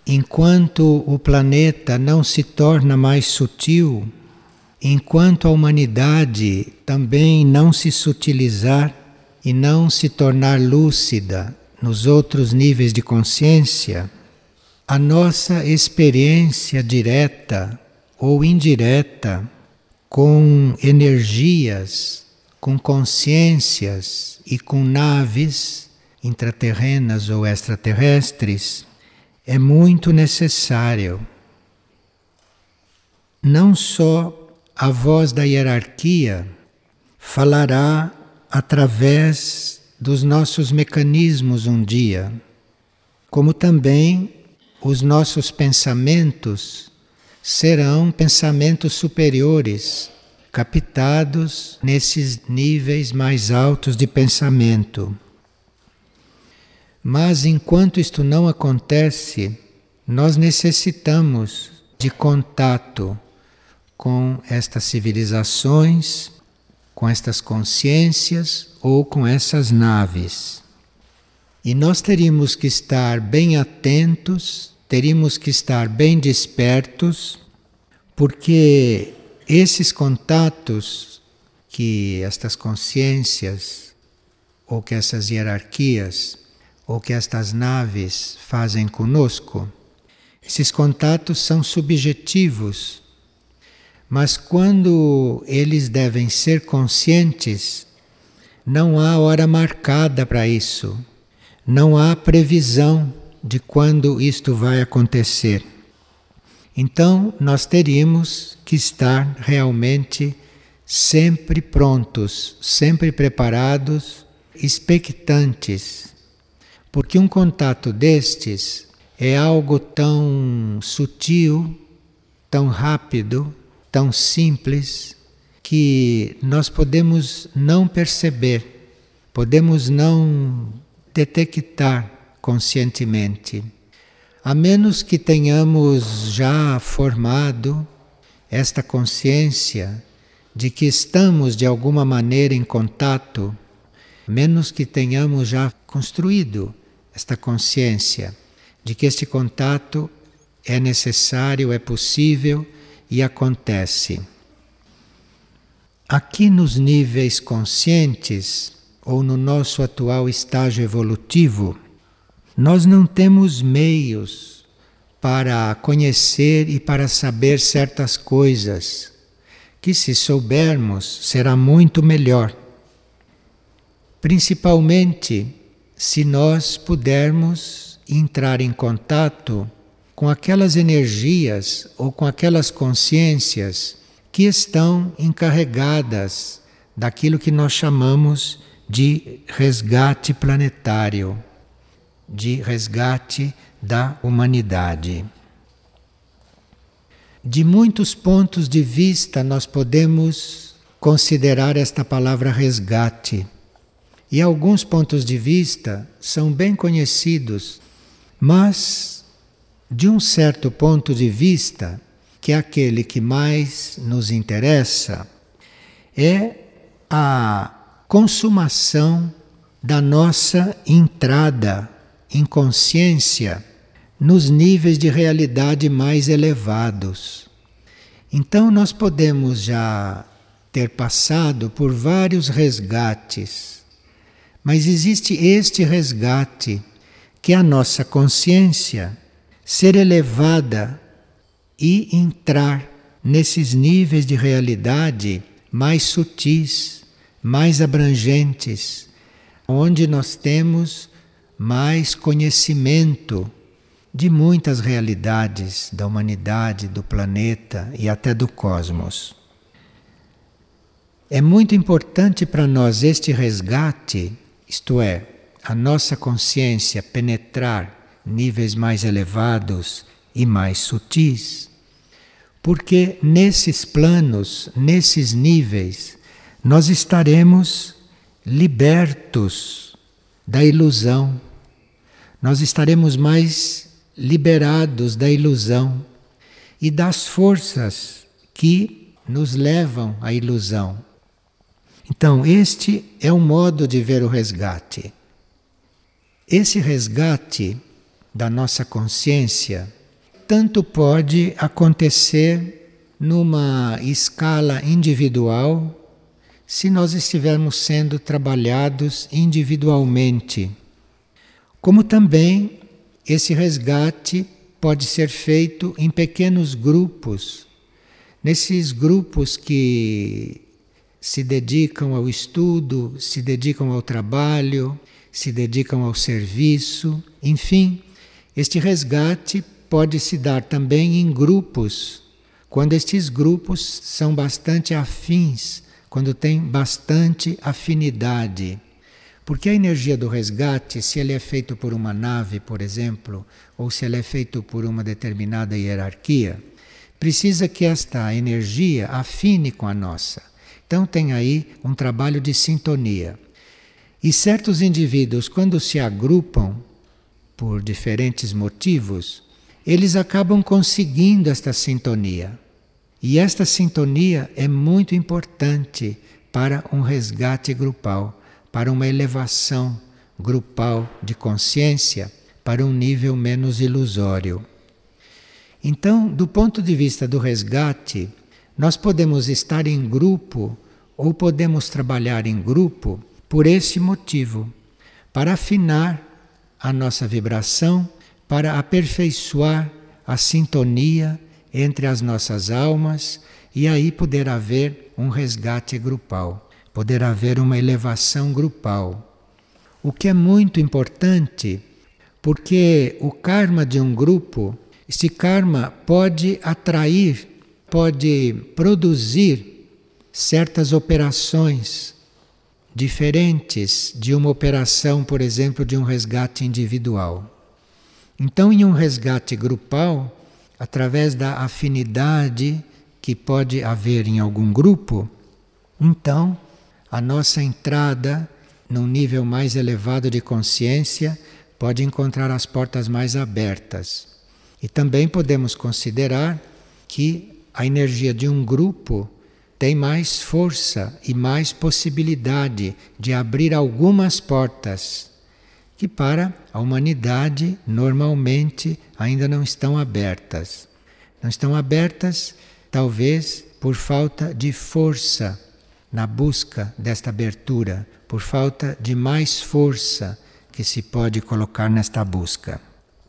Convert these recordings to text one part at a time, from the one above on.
enquanto o planeta não se torna mais sutil, enquanto a humanidade também não se sutilizar e não se tornar lúcida nos outros níveis de consciência, a nossa experiência direta ou indireta com energias, com consciências e com naves intraterrenas ou extraterrestres é muito necessário. Não só a voz da hierarquia falará através dos nossos mecanismos um dia, como também os nossos pensamentos serão pensamentos superiores, captados nesses níveis mais altos de pensamento. Mas enquanto isto não acontece, nós necessitamos de contato com estas civilizações, com estas consciências ou com essas naves. E nós teríamos que estar bem atentos, teríamos que estar bem despertos, porque esses contatos que estas consciências, ou que essas hierarquias, ou que estas naves fazem conosco, esses contatos são subjetivos, mas quando eles devem ser conscientes, não há hora marcada para isso, não há previsão de quando isto vai acontecer. Então, nós teríamos que estar realmente sempre prontos, sempre preparados, expectantes, porque um contato destes é algo tão sutil, tão rápido, tão simples, que nós podemos não perceber, podemos não detectar conscientemente, a menos que tenhamos já formado esta consciência de que estamos de alguma maneira em contato, menos que tenhamos já construído esta consciência de que este contato é necessário, é possível e acontece. Aqui nos níveis conscientes, ou no nosso atual estágio evolutivo, nós não temos meios para conhecer e para saber certas coisas, que se soubermos será muito melhor. Principalmente se nós pudermos entrar em contato com aquelas energias ou com aquelas consciências que estão encarregadas daquilo que nós chamamos de resgate planetário, de resgate da humanidade. De muitos pontos de vista nós podemos considerar esta palavra resgate. E alguns pontos de vista são bem conhecidos, mas de um certo ponto de vista, que é aquele que mais nos interessa, é a consumação da nossa entrada em consciência nos níveis de realidade mais elevados. Então nós podemos já ter passado por vários resgates, mas existe este resgate, que é a nossa consciência ser elevada e entrar nesses níveis de realidade mais sutis, mais abrangentes, onde nós temos mais conhecimento de muitas realidades da humanidade, do planeta e até do cosmos. É muito importante para nós este resgate, isto é, a nossa consciência penetrar níveis mais elevados e mais sutis, porque nesses planos, nesses níveis, nós estaremos libertos da ilusão, nós estaremos mais liberados da ilusão e das forças que nos levam à ilusão. Então, este é um modo de ver o resgate. Esse resgate da nossa consciência tanto pode acontecer numa escala individual, se nós estivermos sendo trabalhados individualmente, como também esse resgate pode ser feito em pequenos grupos, nesses grupos que se dedicam ao estudo, se dedicam ao trabalho, se dedicam ao serviço, enfim, este resgate pode se dar também em grupos, quando estes grupos são bastante afins, quando têm bastante afinidade. Porque a energia do resgate, se ele é feito por uma nave, por exemplo, ou se ele é feito por uma determinada hierarquia, precisa que esta energia afine com a nossa. Então tem aí um trabalho de sintonia. E certos indivíduos, quando se agrupam por diferentes motivos, eles acabam conseguindo esta sintonia. E esta sintonia é muito importante para um resgate grupal, para uma elevação grupal de consciência, para um nível menos ilusório. Então, do ponto de vista do resgate, nós podemos estar em grupo ou podemos trabalhar em grupo por esse motivo, para afinar a nossa vibração, para aperfeiçoar a sintonia entre as nossas almas e aí poder haver um resgate grupal, poder haver uma elevação grupal. O que é muito importante, porque o karma de um grupo, este karma pode atrair, pode produzir certas operações diferentes de uma operação, por exemplo, de um resgate individual. Então, em um resgate grupal, através da afinidade que pode haver em algum grupo, então a nossa entrada num nível mais elevado de consciência pode encontrar as portas mais abertas. E também podemos considerar que a energia de um grupo tem mais força e mais possibilidade de abrir algumas portas que para a humanidade normalmente ainda não estão abertas. Não estão abertas, talvez por falta de força na busca desta abertura, por falta de mais força que se pode colocar nesta busca.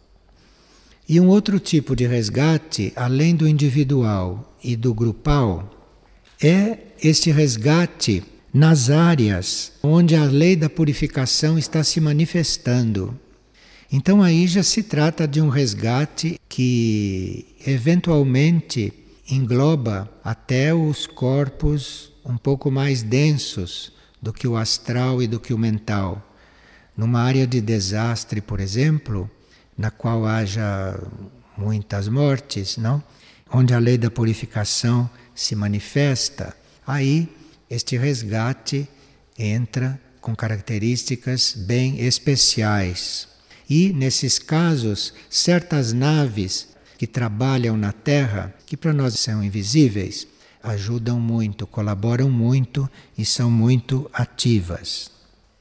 E um outro tipo de resgate, além do individual e do grupal, é este resgate nas áreas onde a lei da purificação está se manifestando. Então aí já se trata de um resgate que eventualmente engloba até os corpos um pouco mais densos do que o astral e do que o mental. Numa área de desastre, por exemplo, na qual haja muitas mortes, não? Onde a lei da purificação se manifesta, aí este resgate entra com características bem especiais. E, nesses casos, certas naves que trabalham na Terra, que para nós são invisíveis, ajudam muito, colaboram muito e são muito ativas.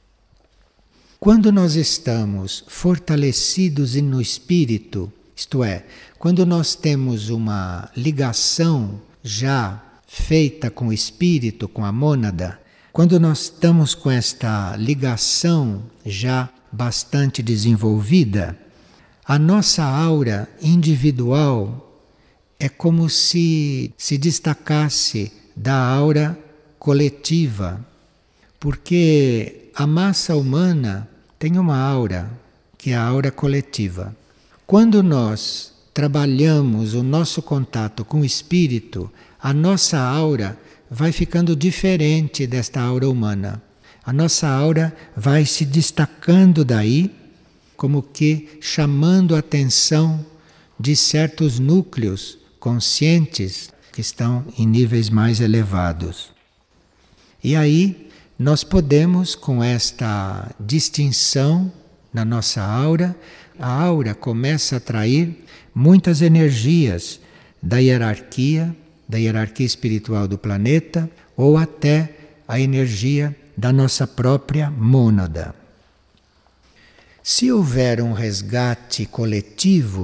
Quando nós estamos fortalecidos no espírito, isto é, quando nós temos uma ligação já feita com o espírito, com a mônada, quando nós estamos com esta ligação já bastante desenvolvida, a nossa aura individual é como se destacasse da aura coletiva, porque a massa humana tem uma aura, que é a aura coletiva. Quando nós trabalhamos o nosso contato com o espírito, a nossa aura vai ficando diferente desta aura humana. A nossa aura vai se destacando daí, como que chamando a atenção de certos núcleos conscientes que estão em níveis mais elevados. E aí nós podemos, com esta distinção na nossa aura, a aura começa a atrair muitas energias da hierarquia espiritual do planeta ou até a energia da nossa própria mônada. Se houver um resgate coletivo,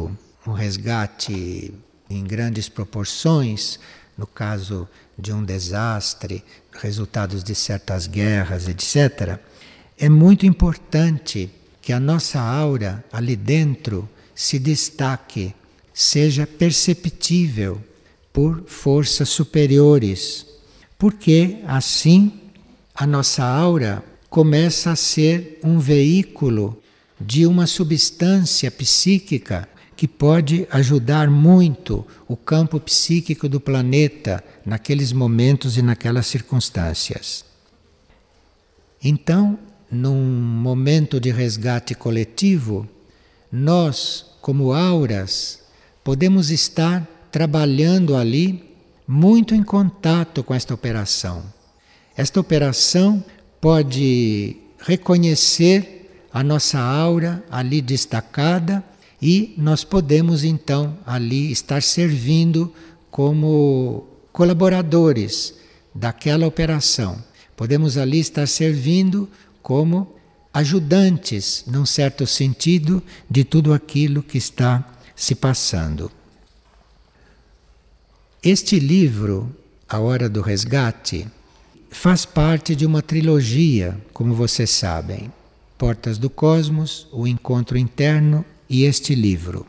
um resgate em grandes proporções, no caso de um desastre, resultados de certas guerras, etc., é muito importante que a nossa aura ali dentro se destaque, seja perceptível por forças superiores, porque assim a nossa aura começa a ser um veículo de uma substância psíquica que pode ajudar muito o campo psíquico do planeta naqueles momentos e naquelas circunstâncias. Então, num momento de resgate coletivo, nós, como auras, podemos estar trabalhando ali muito em contato com esta operação. Esta operação pode reconhecer a nossa aura ali destacada e nós podemos então ali estar servindo como colaboradores daquela operação. Podemos ali estar servindo como ajudantes, num certo sentido, de tudo aquilo que está se passando. Este livro, A Hora do Resgate, faz parte de uma trilogia, como vocês sabem. Portas do Cosmos, O Encontro Interno e este livro.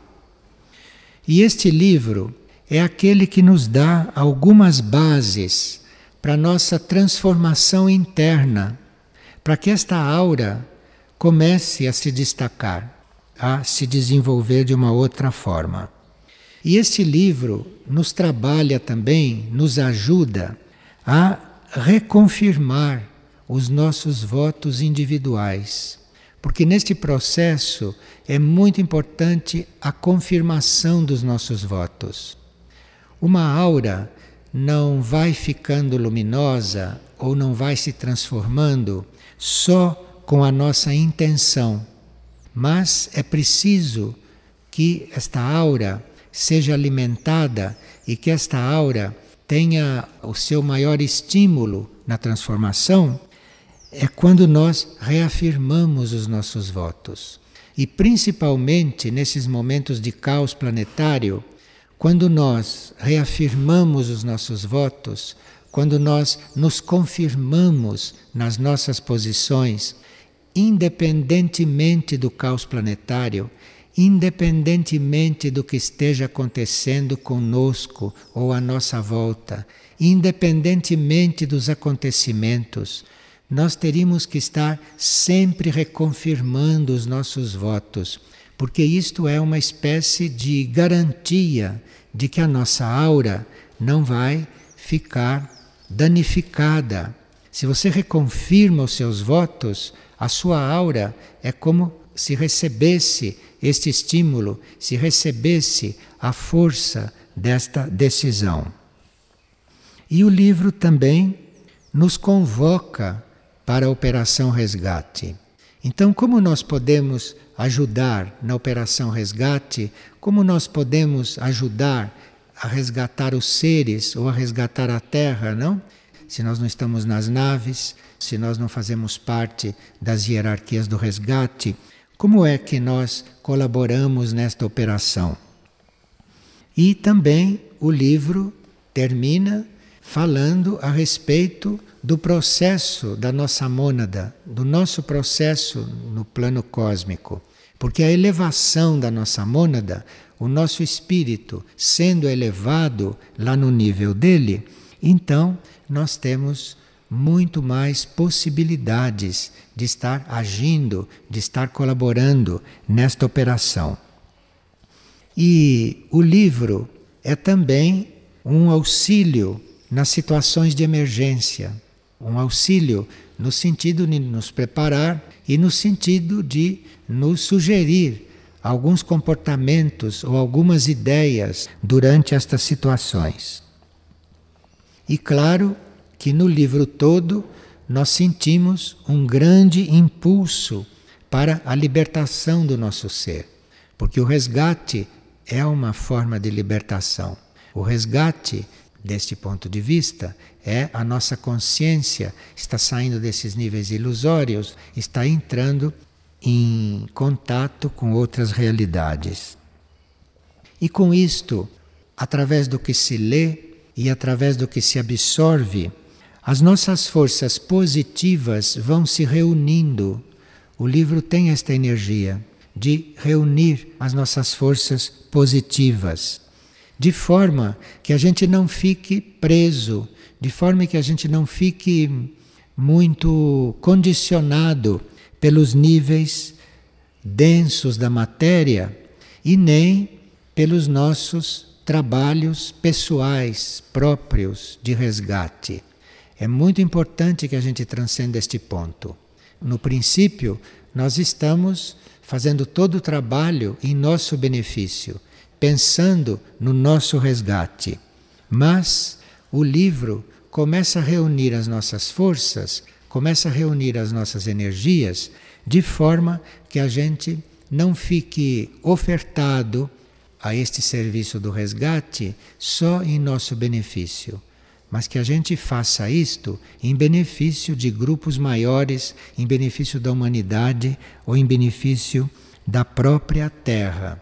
E este livro é aquele que nos dá algumas bases para a nossa transformação interna, para que esta aura comece a se destacar, a se desenvolver de uma outra forma. E este livro nos trabalha também, nos ajuda a reconfirmar os nossos votos individuais. Porque neste processo é muito importante a confirmação dos nossos votos. Uma aura não vai ficando luminosa ou não vai se transformando só com a nossa intenção, mas é preciso que esta aura seja alimentada e que esta aura tenha o seu maior estímulo na transformação é quando nós reafirmamos os nossos votos. E principalmente nesses momentos de caos planetário, quando nós reafirmamos os nossos votos, quando nós nos confirmamos nas nossas posições, independentemente do caos planetário, independentemente do que esteja acontecendo conosco ou à nossa volta, independentemente dos acontecimentos, nós teríamos que estar sempre reconfirmando os nossos votos, porque isto é uma espécie de garantia de que a nossa aura não vai ficar danificada. Se você reconfirma os seus votos, a sua aura é como se recebesse este estímulo, se recebesse a força desta decisão. E o livro também nos convoca para a Operação Resgate. Então, como nós podemos ajudar na Operação Resgate? Como nós podemos ajudar a resgatar os seres ou a resgatar a Terra, não? Se nós não estamos nas naves, se nós não fazemos parte das hierarquias do resgate, como é que nós colaboramos nesta operação? E também o livro termina falando a respeito do processo da nossa mônada, do nosso processo no plano cósmico. Porque a elevação da nossa mônada, o nosso espírito sendo elevado lá no nível dele, então nós temos muito mais possibilidades de estar agindo, de estar colaborando nesta operação. E o livro é também um auxílio nas situações de emergência, um auxílio no sentido de nos preparar e no sentido de nos sugerir alguns comportamentos ou algumas ideias durante estas situações. E claro que no livro todo nós sentimos um grande impulso para a libertação do nosso ser, porque o resgate é uma forma de libertação. O resgate, deste ponto de vista, é a nossa consciência está saindo desses níveis ilusórios, está entrando em contato com outras realidades. E com isto, através do que se lê e através do que se absorve, as nossas forças positivas vão se reunindo. O livro tem esta energia de reunir as nossas forças positivas, de forma que a gente não fique preso, de forma que a gente não fique muito condicionado pelos níveis densos da matéria e nem pelos nossos trabalhos pessoais próprios de resgate. É muito importante que a gente transcenda este ponto. No princípio, nós estamos fazendo todo o trabalho em nosso benefício, pensando no nosso resgate. Mas o livro começa a reunir as nossas forças, começa a reunir as nossas energias, de forma que a gente não fique ofertado a este serviço do resgate só em nosso benefício, mas que a gente faça isto em benefício de grupos maiores, em benefício da humanidade ou em benefício da própria Terra.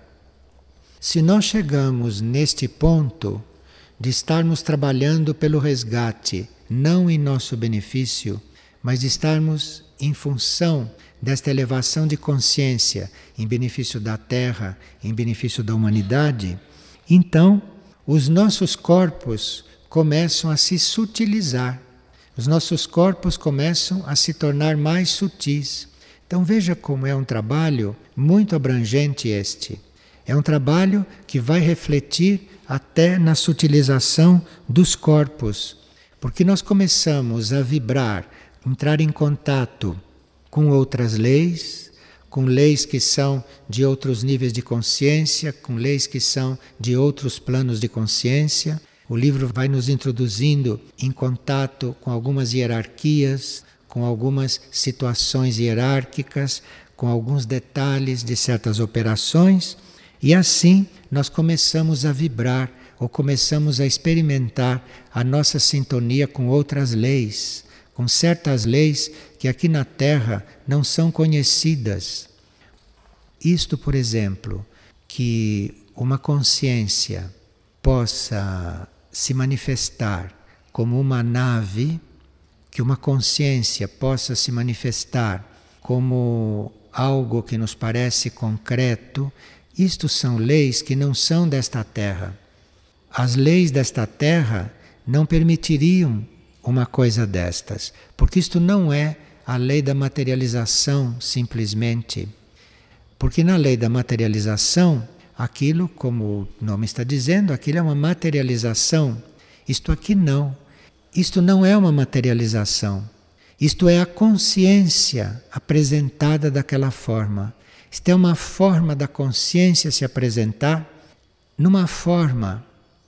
Se nós chegamos neste ponto de estarmos trabalhando pelo resgate, não em nosso benefício, mas de estarmos em função desta elevação de consciência em benefício da Terra, em benefício da humanidade, então os nossos corpos começam a se sutilizar, os nossos corpos começam a se tornar mais sutis. Então veja como é um trabalho muito abrangente este. É um trabalho que vai refletir até na sutilização dos corpos, porque nós começamos a vibrar, entrar em contato com outras leis, com leis que são de outros níveis de consciência, com leis que são de outros planos de consciência. O livro vai nos introduzindo em contato com algumas hierarquias, com algumas situações hierárquicas, com alguns detalhes de certas operações, e assim nós começamos a vibrar ou começamos a experimentar a nossa sintonia com outras leis, com certas leis que aqui na Terra não são conhecidas. Isto, por exemplo, que uma consciência possa se manifestar como uma nave, que uma consciência possa se manifestar como algo que nos parece concreto, isto são leis que não são desta Terra. As leis desta Terra não permitiriam uma coisa destas, porque isto não é a lei da materialização simplesmente. Porque na lei da materialização, aquilo, como o nome está dizendo, aquilo é uma materialização. Isto aqui não. Isto não é uma materialização. Isto é a consciência apresentada daquela forma. Isto é uma forma da consciência se apresentar numa forma.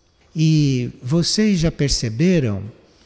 E vocês já perceberam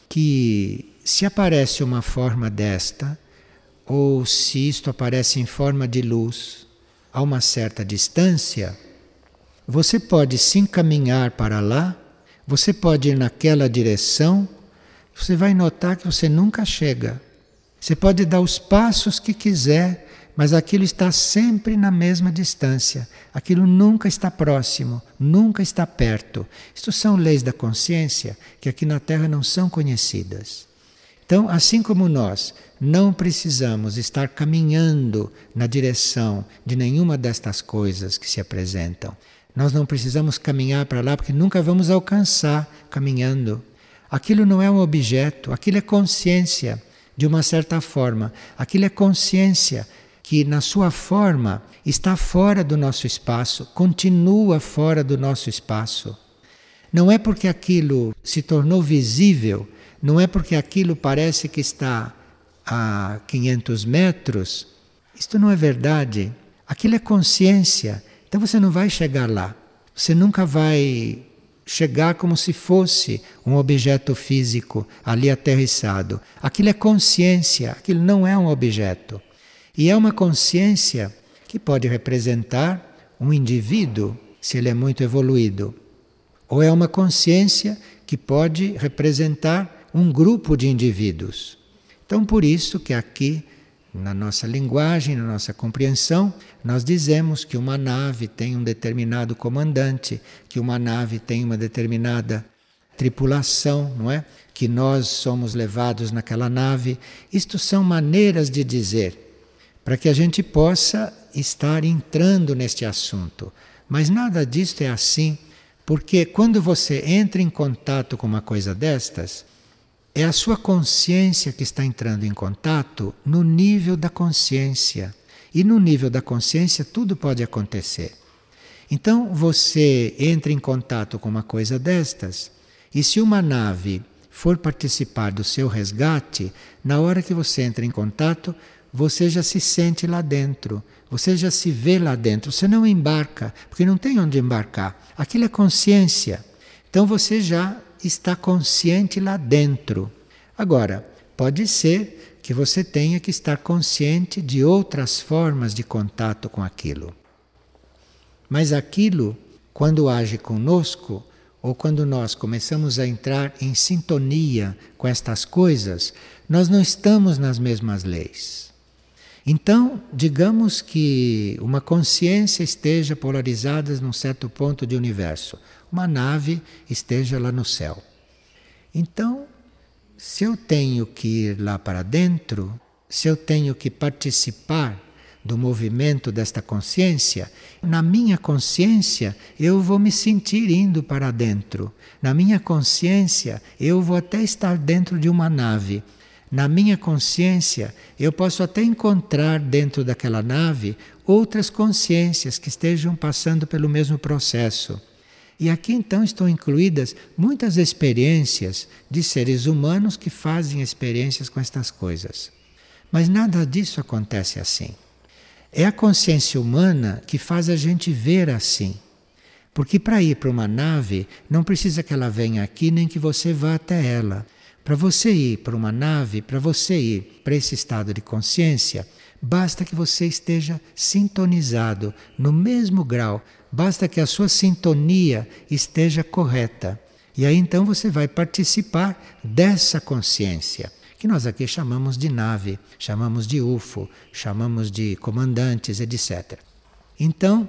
que se aparece uma forma desta, ou se isto aparece em forma de luz a uma certa distância, você pode se encaminhar para lá, você pode ir naquela direção, você vai notar que você nunca chega. Você pode dar os passos que quiser, mas aquilo está sempre na mesma distância. Aquilo nunca está próximo, nunca está perto. Isto são leis da consciência que aqui na Terra não são conhecidas. Então, assim como nós não precisamos estar caminhando na direção de nenhuma destas coisas que se apresentam, nós não precisamos caminhar para lá porque nunca vamos alcançar caminhando. Aquilo não é um objeto, aquilo é consciência, de uma certa forma. Aquilo é consciência que na sua forma está fora do nosso espaço, continua fora do nosso espaço. Não é porque aquilo se tornou visível, não é porque aquilo parece que está a 500 metros, isto não é verdade. Aquilo é consciência, então você não vai chegar lá. Você nunca vai chegar como se fosse um objeto físico ali aterrissado. Aquilo é consciência, aquilo não é um objeto. E é uma consciência que pode representar um indivíduo, se ele é muito evoluído. Ou é uma consciência que pode representar um grupo de indivíduos. Então, por isso que aqui Na nossa linguagem, na nossa compreensão, nós dizemos que uma nave tem um determinado comandante, que uma nave tem uma determinada tripulação, não é? Que nós somos levados naquela nave. Isto são maneiras de dizer, para que a gente possa estar entrando neste assunto. Mas nada disto é assim, porque quando você entra em contato com uma coisa destas, é a sua consciência que está entrando em contato no nível da consciência. E no nível da consciência tudo pode acontecer. Então você entra em contato com uma coisa destas, e se uma nave for participar do seu resgate, na hora que você entra em contato, você já se sente lá dentro, você já se vê lá dentro, você não embarca, porque não tem onde embarcar. Aquilo é consciência. Então você já está consciente lá dentro. Agora, pode ser que você tenha que estar consciente de outras formas de contato com aquilo. Mas aquilo, quando age conosco, ou quando nós começamos a entrar em sintonia com estas coisas, nós não estamos nas mesmas leis. Então, digamos que uma consciência esteja polarizada num certo ponto de universo, uma nave esteja lá no céu. Então, se eu tenho que ir lá para dentro, se eu tenho que participar do movimento desta consciência, na minha consciência eu vou me sentir indo para dentro. Na minha consciência eu vou até estar dentro de uma nave. Na minha consciência eu posso até encontrar dentro daquela nave outras consciências que estejam passando pelo mesmo processo. E aqui então estão incluídas muitas experiências de seres humanos que fazem experiências com estas coisas. Mas nada disso acontece assim. É a consciência humana que faz a gente ver assim. Porque para ir para uma nave, não precisa que ela venha aqui, nem que você vá até ela. Para você ir para uma nave, para você ir para esse estado de consciência, basta que você esteja sintonizado no mesmo grau, basta que a sua sintonia esteja correta. E aí então você vai participar dessa consciência, que nós aqui chamamos de nave, chamamos de UFO, chamamos de comandantes, etc. Então,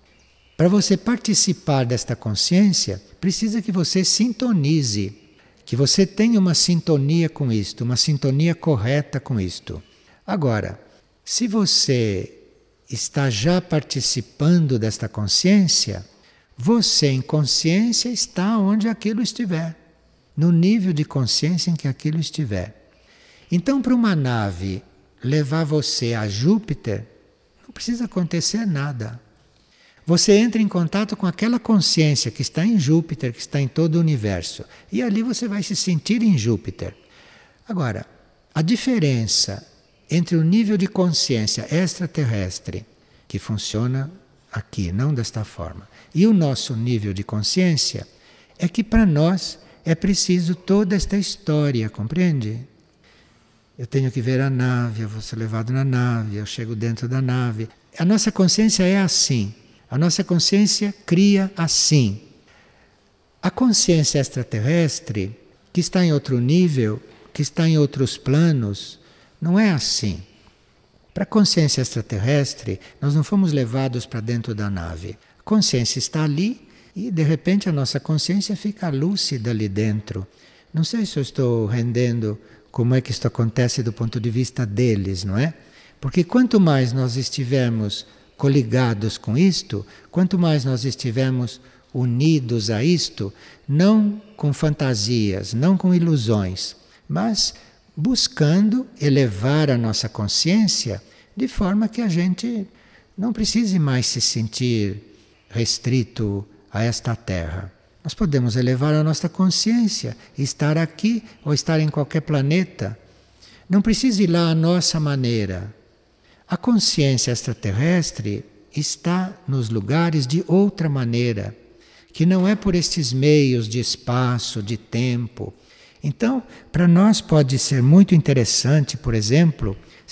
para você participar desta consciência, precisa que você sintonize, que você tenha uma sintonia com isto, uma sintonia correta com isto. Agora, se você está já participando desta consciência, você em consciência está onde aquilo estiver, no nível de consciência em que aquilo estiver. Então, para uma nave levar você a Júpiter, não precisa acontecer nada. Você entra em contato com aquela consciência que está em Júpiter, que está em todo o universo. E ali você vai se sentir em Júpiter. Agora, a diferença entre o nível de consciência extraterrestre, que funciona aqui, não desta forma, e o nosso nível de consciência, é que para nós é preciso toda esta história, compreende? Eu tenho que ver a nave, eu vou ser levado na nave, eu chego dentro da nave. A nossa consciência é assim. A nossa consciência cria assim. A consciência extraterrestre, que está em outro nível, que está em outros planos, não é assim. Para a consciência extraterrestre, nós não fomos levados para dentro da nave. A consciência está ali e, de repente, a nossa consciência fica lúcida ali dentro. Não sei se eu estou rendendo como é que isto acontece do ponto de vista deles, não é? Porque quanto mais nós estivermos coligados com isto, quanto mais nós estivermos unidos a isto, não com fantasias, não com ilusões, mas buscando elevar a nossa consciência de forma que a gente não precise mais se sentir restrito a esta terra. Nós podemos elevar a nossa consciência, estar aqui ou estar em qualquer planeta. Não precisa ir lá à nossa maneira. A consciência extraterrestre está nos lugares de outra maneira, que não é por estes meios de espaço, de tempo. Então, para nós pode ser muito interessante, por exemplo,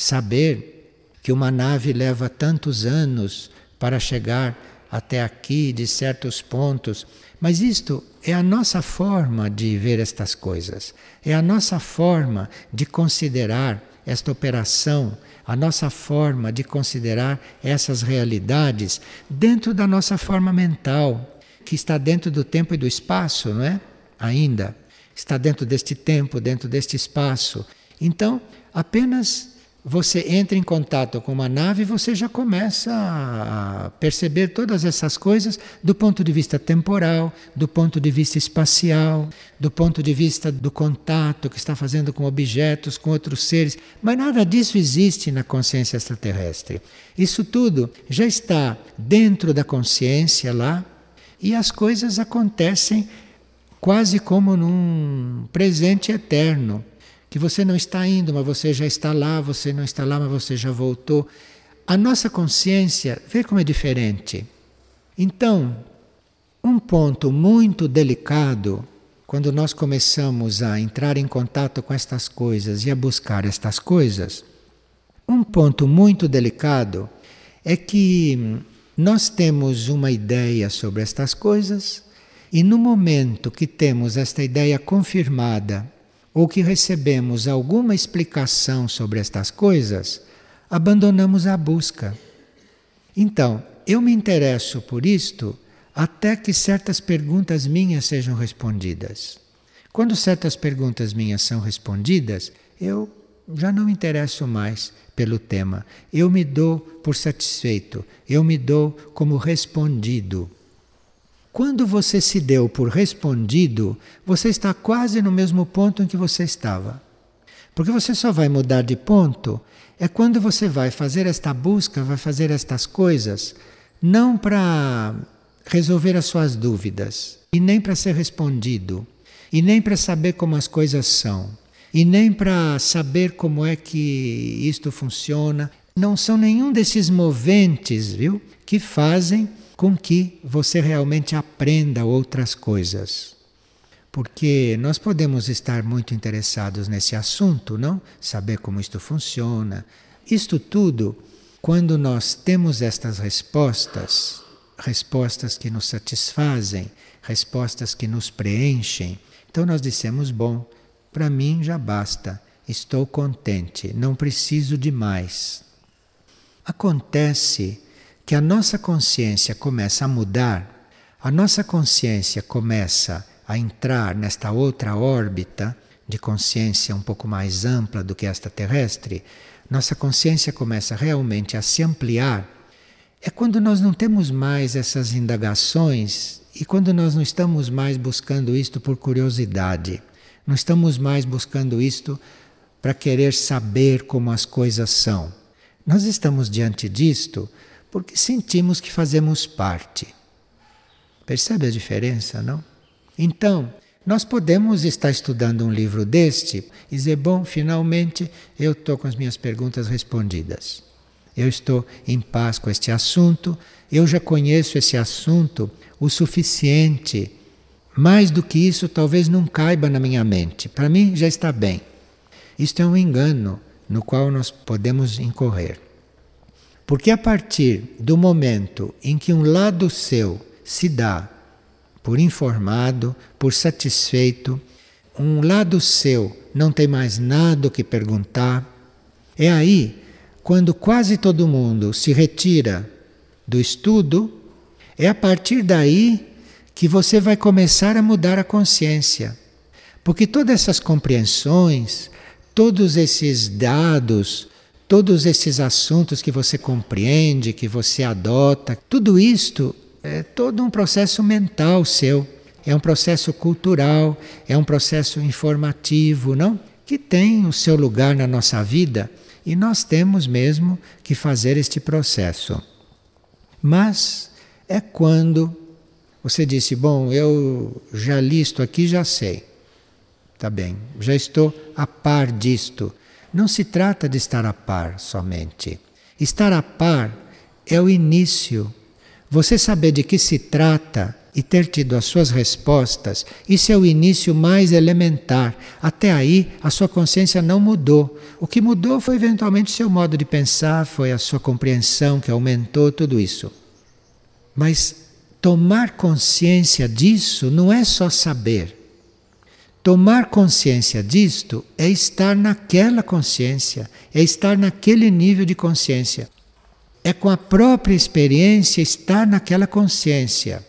saber que uma nave leva tantos anos para chegar até aqui, de certos pontos. Mas isto é a nossa forma de ver estas coisas, é a nossa forma de considerar esta operação, a nossa forma de considerar essas realidades dentro da nossa forma mental, que está dentro do tempo e do espaço, não é? Ainda está dentro deste tempo, dentro deste espaço. Então, apenas você entra em contato com uma nave e você já começa a perceber todas essas coisas do ponto de vista temporal, do ponto de vista espacial, do ponto de vista do contato que está fazendo com objetos, com outros seres. Mas nada disso existe na consciência extraterrestre. Isso tudo já está dentro da consciência lá e as coisas acontecem quase como num presente eterno. Que você não está indo, mas você já está lá, você não está lá, mas você já voltou. A nossa consciência, vê como é diferente. Então, um ponto muito delicado, quando nós começamos a entrar em contato com estas coisas e a buscar estas coisas, um ponto muito delicado é que nós temos uma ideia sobre estas coisas e no momento que temos esta ideia confirmada, ou que recebemos alguma explicação sobre estas coisas, abandonamos a busca. Então, eu me interesso por isto até que certas perguntas minhas sejam respondidas. Quando certas perguntas minhas são respondidas, eu já não me interesso mais pelo tema. Eu me dou por satisfeito, eu me dou como respondido. Quando você se deu por respondido, você está quase no mesmo ponto em que você estava. Porque você só vai mudar de ponto é quando você vai fazer esta busca, vai fazer estas coisas, não para resolver as suas dúvidas, e nem para ser respondido, e nem para saber como as coisas são, e nem para saber como é que isto funciona. Não são nenhum desses moventes, viu, que fazem com que você realmente aprenda outras coisas. Porque nós podemos estar muito interessados nesse assunto, não? Saber como isto funciona. Isto tudo, quando nós temos estas respostas, respostas que nos satisfazem, respostas que nos preenchem, então nós dissemos, bom, para mim já basta, estou contente, não preciso de mais. Acontece que a nossa consciência começa a mudar, a nossa consciência começa a entrar nesta outra órbita de consciência um pouco mais ampla do que esta terrestre, nossa consciência começa realmente a se ampliar, é quando nós não temos mais essas indagações e quando nós não estamos mais buscando isto por curiosidade, não estamos mais buscando isto para querer saber como as coisas são. Nós estamos diante disto porque sentimos que fazemos parte. Percebe a diferença, não? Então, nós podemos estar estudando um livro deste e dizer, bom, finalmente eu estou com as minhas perguntas respondidas. Eu estou em paz com este assunto, eu já conheço esse assunto o suficiente. Mais do que isso, talvez não caiba na minha mente. Para mim, já está bem. Isto é um engano no qual nós podemos incorrer. Porque a partir do momento em que um lado seu se dá por informado, por satisfeito, um lado seu não tem mais nada o que perguntar, é aí quando quase todo mundo se retira do estudo, é a partir daí que você vai começar a mudar a consciência. Porque todas essas compreensões, todos esses dados, todos esses assuntos que você compreende, que você adota, tudo isto é todo um processo mental seu, é um processo cultural, é um processo informativo, não? Que tem o seu lugar na nossa vida e nós temos mesmo que fazer este processo. Mas é quando você disse, bom, eu já li isto aqui, já sei. Tá bem, já estou a par disto. Não se trata de estar a par somente. Estar a par é o início. Você saber de que se trata e ter tido as suas respostas, isso é o início mais elementar. Até aí a sua consciência não mudou. O que mudou foi eventualmente o seu modo de pensar, foi a sua compreensão que aumentou, tudo isso. Mas tomar consciência disso não é só saber. tomar consciência disto é estar naquela consciência, é estar naquele nível de consciência. É com a própria experiência estar naquela consciência.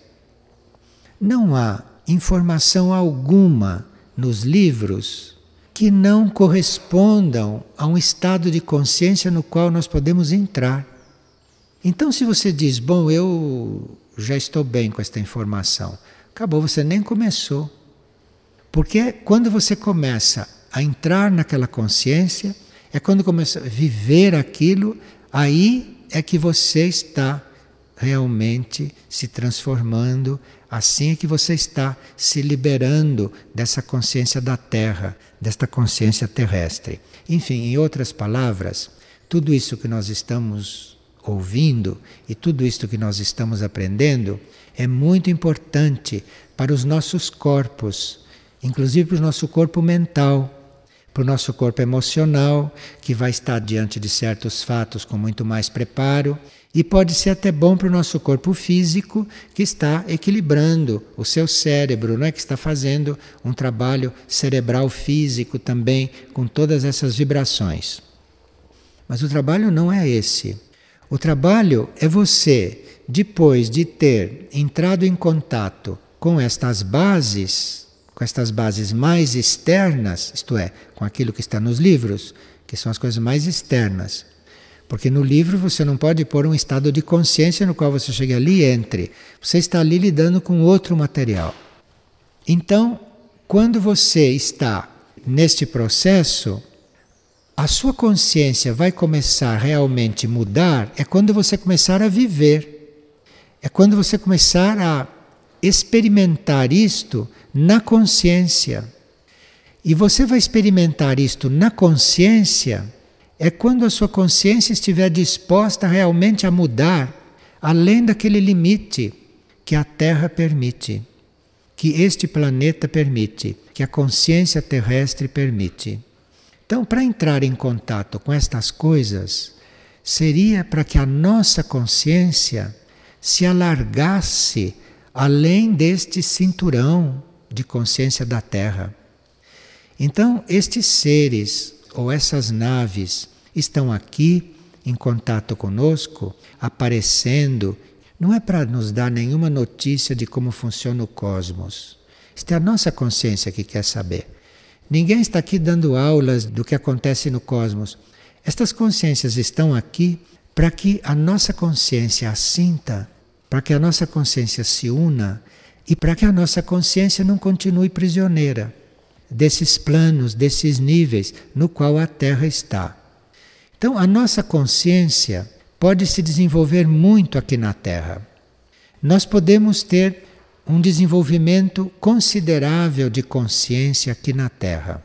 Não há informação alguma nos livros que não correspondam a um estado de consciência no qual nós podemos entrar. Então, se você diz, bom, eu já estou bem com esta informação, acabou, você nem começou. Porque quando você começa a entrar naquela consciência, é quando começa a viver aquilo, aí é que você está realmente se transformando, assim é que você está se liberando dessa consciência da Terra, desta consciência terrestre. Enfim, em outras palavras, tudo isso que nós estamos ouvindo e tudo isso que nós estamos aprendendo é muito importante para os nossos corpos, inclusive para o nosso corpo mental, para o nosso corpo emocional, que vai estar diante de certos fatos com muito mais preparo, e pode ser até bom para o nosso corpo físico, que está equilibrando o seu cérebro, não é? Que está fazendo um trabalho cerebral físico também, com todas essas vibrações. Mas o trabalho não é esse. O trabalho é você, depois de ter entrado em contato com estas bases mais externas, isto é, com aquilo que está nos livros, que são as coisas mais externas. Porque no livro você não pode pôr um estado de consciência no qual você chega ali e entre. Você está ali lidando com outro material. Então, quando você está neste processo, a sua consciência vai começar realmente a mudar, é quando você começar a viver. É quando você começar a experimentar isto na consciência. E você vai experimentar isto na consciência é quando a sua consciência estiver disposta realmente a mudar além daquele limite que a Terra permite, que este planeta permite, que a consciência terrestre permite. Então, para entrar em contato com estas coisas, seria para que a nossa consciência se alargasse além deste cinturão de consciência da Terra. Então, estes seres ou essas naves estão aqui em contato conosco, aparecendo, não é para nos dar nenhuma notícia de como funciona o cosmos. Isto é a nossa consciência que quer saber. Ninguém está aqui dando aulas do que acontece no cosmos. Estas consciências estão aqui para que a nossa consciência assinta, para que a nossa consciência se una e para que a nossa consciência não continue prisioneira desses planos, desses níveis no qual a Terra está. Então, a nossa consciência pode se desenvolver muito aqui na Terra. Nós podemos ter um desenvolvimento considerável de consciência aqui na Terra.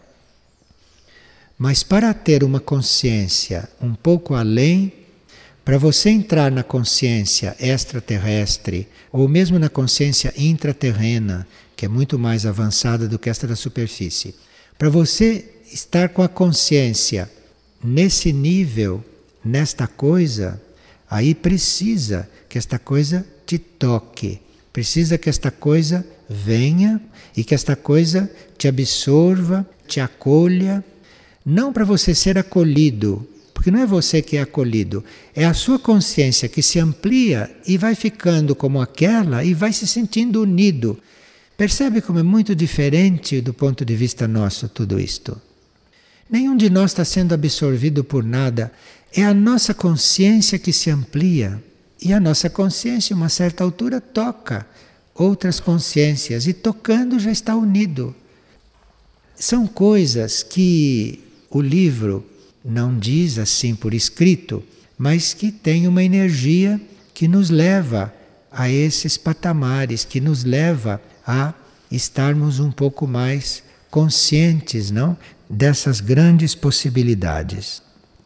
Mas para ter uma consciência um pouco além, para você entrar na consciência extraterrestre ou mesmo na consciência intraterrena, que é muito mais avançada do que esta da superfície, para você estar com a consciência nesse nível, nesta coisa, aí precisa que esta coisa te toque, precisa que esta coisa venha e que esta coisa te absorva, te acolha, não para você ser acolhido, porque não é você que é acolhido, é a sua consciência que se amplia e vai ficando como aquela e vai se sentindo unido. Percebe como é muito diferente do ponto de vista nosso tudo isto? Nenhum de nós está sendo absorvido por nada. É a nossa consciência que se amplia. E a nossa consciência, a uma certa altura, toca outras consciências. E tocando já está unido. São coisas que o livro não diz assim por escrito, mas que tem uma energia que nos leva a esses patamares, que nos leva a estarmos um pouco mais conscientes, não, dessas grandes possibilidades.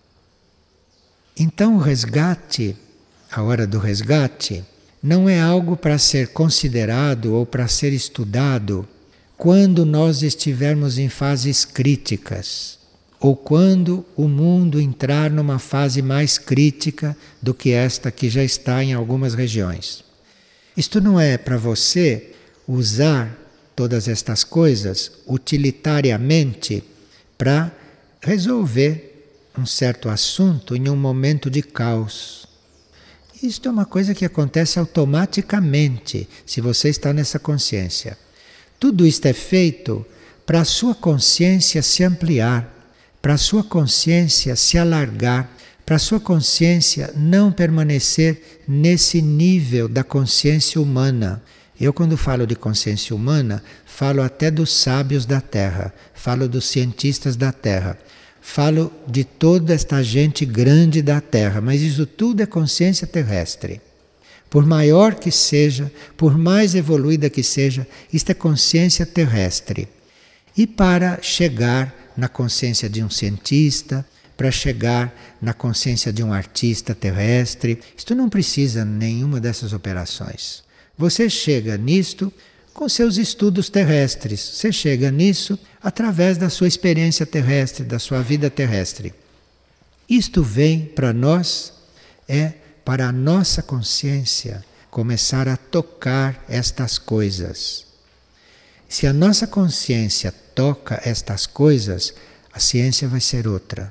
Então o resgate, a hora do resgate, não é algo para ser considerado ou para ser estudado quando nós estivermos em fases críticas ou quando o mundo entrar numa fase mais crítica do que esta que já está em algumas regiões. Isto não é para você usar todas estas coisas utilitariamente para resolver um certo assunto em um momento de caos. Isto é uma coisa que acontece automaticamente se você está nessa consciência. Tudo isto é feito para a sua consciência se ampliar, para a sua consciência se alargar, para a sua consciência não permanecer nesse nível da consciência humana. Eu, quando falo de consciência humana, falo até dos sábios da Terra, falo dos cientistas da Terra, falo de toda esta gente grande da Terra, mas isso tudo é consciência terrestre. Por maior que seja, por mais evoluída que seja, isto é consciência terrestre. E para chegar na consciência de um cientista, para chegar na consciência de um artista terrestre, isto não precisa nenhuma dessas operações. Você chega nisto com seus estudos terrestres, você chega nisso através da sua experiência terrestre, da sua vida terrestre. Isto vem para nós, para a nossa consciência começar a tocar estas coisas. Se a nossa consciência toca estas coisas, a ciência vai ser outra,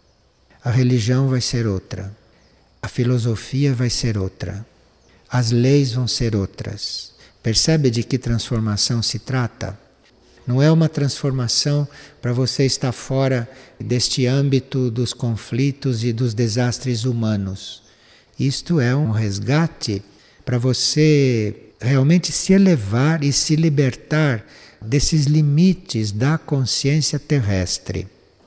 a religião vai ser outra, a filosofia vai ser outra, as leis vão ser outras. Percebe de que transformação se trata? Não é uma transformação para você estar fora deste âmbito dos conflitos e dos desastres humanos. Isto é um resgate para você realmente se elevar e se libertar desses limites da consciência terrestre.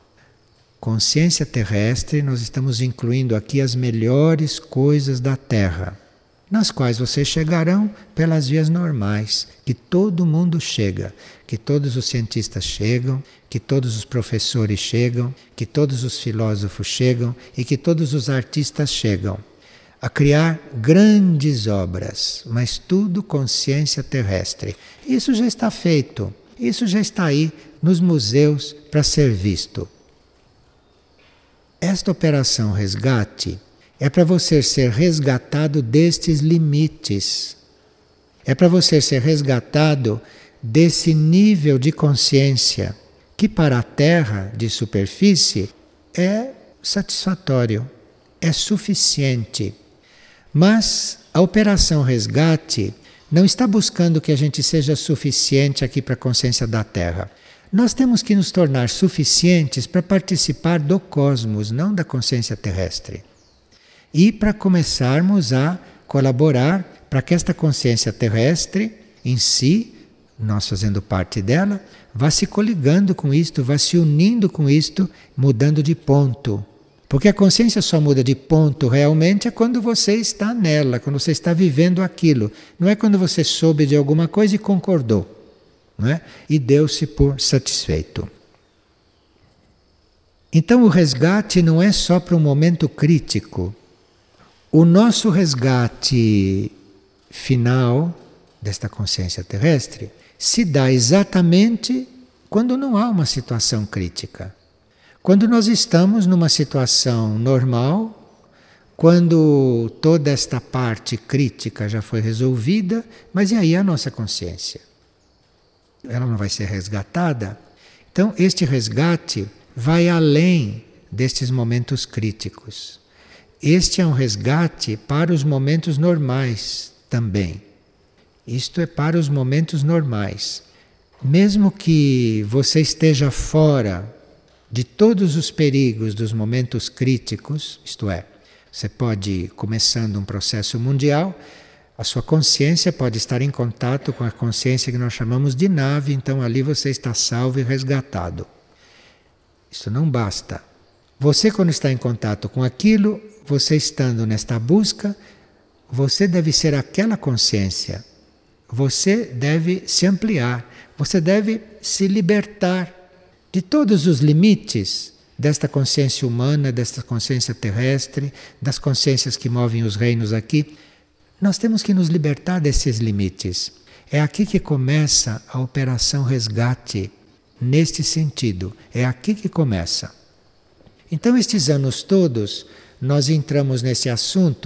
Consciência terrestre, nós estamos incluindo aqui as melhores coisas da Terra, nas quais vocês chegarão pelas vias normais, que todo mundo chega, que todos os cientistas chegam, que todos os professores chegam, que todos os filósofos chegam e que todos os artistas chegam a criar grandes obras, mas tudo consciência terrestre. Isso já está feito, isso já está aí nos museus para ser visto. Esta operação resgate é para você ser resgatado destes limites. É para você ser resgatado desse nível de consciência que para a Terra de superfície é satisfatório, é suficiente. Mas a operação resgate não está buscando que a gente seja suficiente aqui para a consciência da Terra. Nós temos que nos tornar suficientes para participar do cosmos, não da consciência terrestre. E para começarmos a colaborar para que esta consciência terrestre em si, nós fazendo parte dela, vá se coligando com isto, vá se unindo com isto, mudando de ponto. Porque a consciência só muda de ponto realmente é quando você está nela, quando você está vivendo aquilo. Não é quando você soube de alguma coisa e concordou, não é? E deu-se por satisfeito. Então o resgate não é só para um momento crítico. O nosso resgate final desta consciência terrestre se dá exatamente quando não há uma situação crítica. Quando nós estamos numa situação normal, quando toda esta parte crítica já foi resolvida, mas e aí a nossa consciência? Ela não vai ser resgatada? Então este resgate vai além destes momentos críticos. Este é um resgate para os momentos normais também. Isto é para os momentos normais. Mesmo que você esteja fora de todos os perigos dos momentos críticos, isto é, você pode, começando um processo mundial, a sua consciência pode estar em contato com a consciência que nós chamamos de nave, então ali você está salvo e resgatado. Isso não basta. Você, quando está em contato com aquilo, você estando nesta busca, você deve ser aquela consciência. Você deve se ampliar, você deve se libertar de todos os limites desta consciência humana, desta consciência terrestre, das consciências que movem os reinos aqui. Nós temos que nos libertar desses limites. É aqui que começa a operação resgate, neste sentido. É aqui que começa. Então, estes anos todos, nós entramos nesse assunto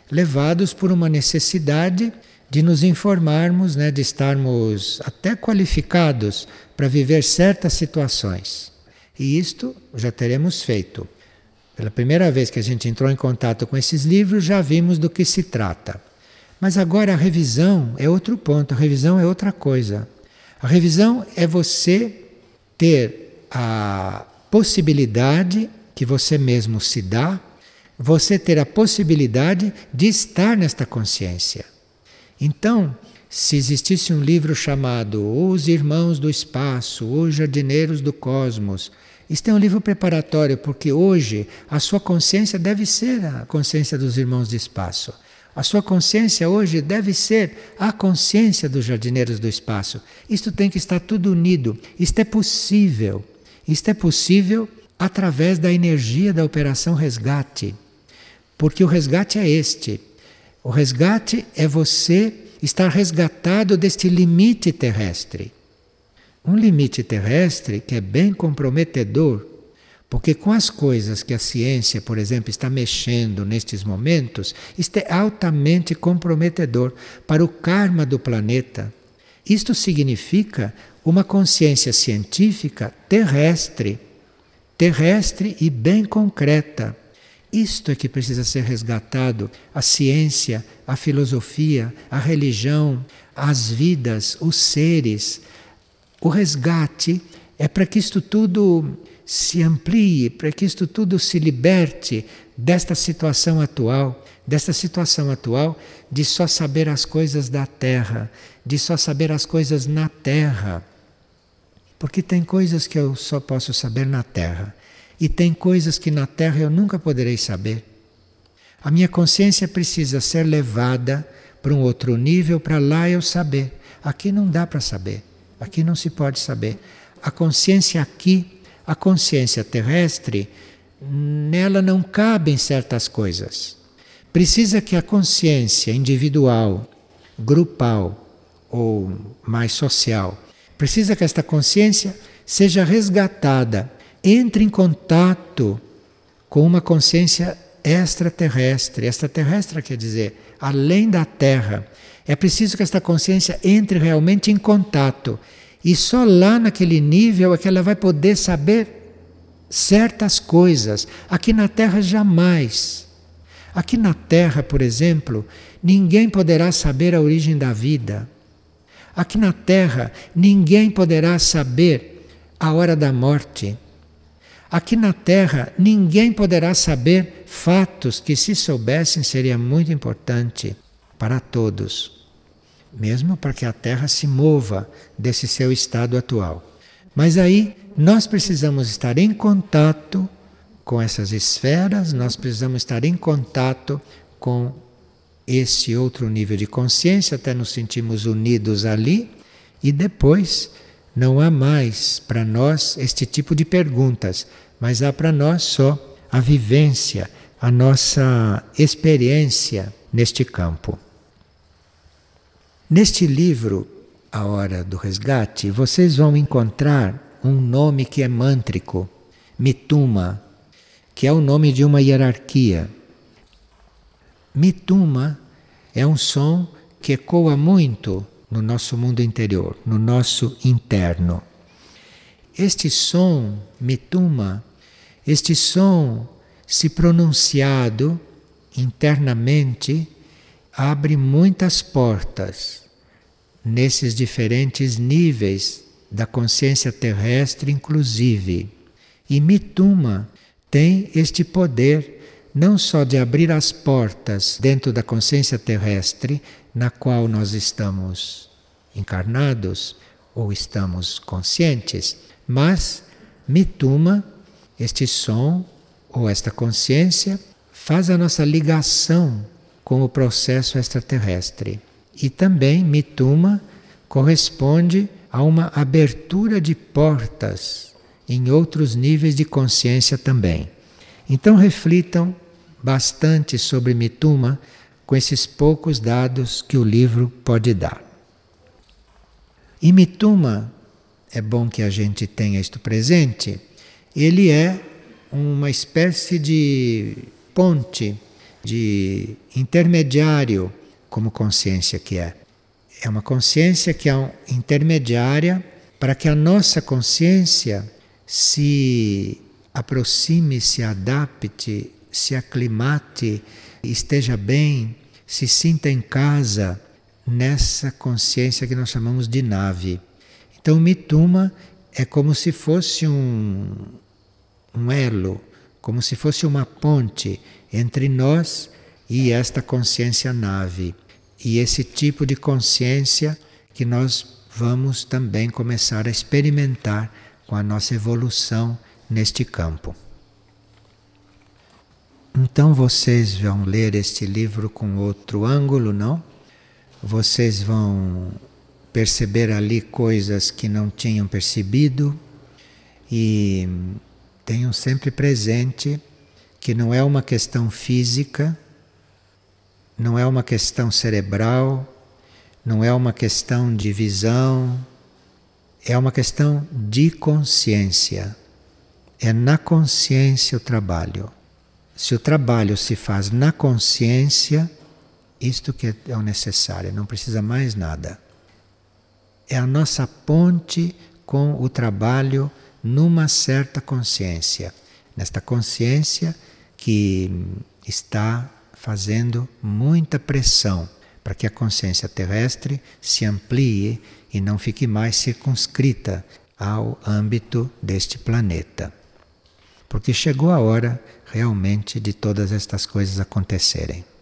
levados por uma necessidade de nos informarmos, de estarmos até qualificados para viver certas situações. E isto já teremos feito. Pela primeira vez que a gente entrou em contato com esses livros, já vimos do que se trata. Mas agora a revisão é outro ponto, a revisão é outra coisa. A revisão é você ter a possibilidade que você mesmo se dá, você ter a possibilidade de estar nesta consciência. Então, se existisse um livro chamado Os Irmãos do Espaço, Os Jardineiros do Cosmos, isto é um livro preparatório, porque hoje a sua consciência deve ser a consciência dos Irmãos do Espaço. A sua consciência hoje deve ser a consciência dos Jardineiros do Espaço. Isto tem que estar tudo unido. Isto é possível. Isto é possível através da energia da Operação Resgate. Porque o resgate é este. O resgate é você estar resgatado deste limite terrestre. Um limite terrestre que é bem comprometedor, porque com as coisas que a ciência, por exemplo, está mexendo nestes momentos, isto é altamente comprometedor para o karma do planeta. Isto significa uma consciência científica terrestre e bem concreta. Isto é que precisa ser resgatado, a ciência, a filosofia, a religião, as vidas, os seres. O resgate é para que isto tudo se amplie, para que isto tudo se liberte desta situação atual de só saber as coisas da Terra, de só saber as coisas na Terra. Porque tem coisas que eu só posso saber na Terra. E tem coisas que na Terra eu nunca poderei saber. A minha consciência precisa ser levada para um outro nível, para lá eu saber. Aqui não dá para saber. Aqui não se pode saber. A consciência aqui, a consciência terrestre, nela não cabem certas coisas. Precisa que a consciência individual, grupal ou mais social, precisa que esta consciência seja resgatada, entre em contato com uma consciência extraterrestre. Extraterrestre quer dizer além da Terra. É preciso que esta consciência entre realmente em contato. E só lá naquele nível é que ela vai poder saber certas coisas. Aqui na Terra jamais. Aqui na Terra, por exemplo, ninguém poderá saber a origem da vida. Aqui na Terra, ninguém poderá saber a hora da morte. Aqui na Terra, ninguém poderá saber fatos que, se soubessem, seria muito importante para todos. Mesmo para que a Terra se mova desse seu estado atual. Mas aí nós precisamos estar em contato com essas esferas, nós precisamos estar em contato com esse outro nível de consciência, até nos sentimos unidos ali, e depois não há mais para nós este tipo de perguntas, mas há para nós só a vivência, a nossa experiência neste campo. Neste livro, A Hora do Resgate, vocês vão encontrar um nome que é mântrico, Mituma, que é o nome de uma hierarquia. Mituma é um som que ecoa muito no nosso mundo interior, no nosso interno. Este som, Mituma, este som, se pronunciado internamente, abre muitas portas nesses diferentes níveis da consciência terrestre, inclusive. E Mituma tem este poder não só de abrir as portas dentro da consciência terrestre, na qual nós estamos encarnados ou estamos conscientes, mas Mituma, este som ou esta consciência, faz a nossa ligação com o processo extraterrestre. E também Mituma corresponde a uma abertura de portas em outros níveis de consciência também. Então reflitam bastante sobre Mituma com esses poucos dados que o livro pode dar. E Mituma, é bom que a gente tenha isto presente, ele é uma espécie de ponte de intermediário como consciência que é. É uma consciência que é intermediária para que a nossa consciência se aproxime, se adapte, se aclimate, esteja bem, se sinta em casa nessa consciência que nós chamamos de nave. Então, o Mituma é como se fosse um elo, como se fosse uma ponte entre nós e esta consciência nave. E esse tipo de consciência que nós vamos também começar a experimentar com a nossa evolução neste campo. Então vocês vão ler este livro com outro ângulo, não? Vocês vão perceber ali coisas que não tinham percebido e tenham sempre presente que não é uma questão física, não é uma questão cerebral, não é uma questão de visão, é uma questão de consciência. É na consciência o trabalho. Se o trabalho se faz na consciência, isto que é o necessário, não precisa mais nada. É a nossa ponte com o trabalho numa certa consciência. Nesta consciência que está fazendo muita pressão para que a consciência terrestre se amplie e não fique mais circunscrita ao âmbito deste planeta. Porque chegou a hora realmente de todas estas coisas acontecerem.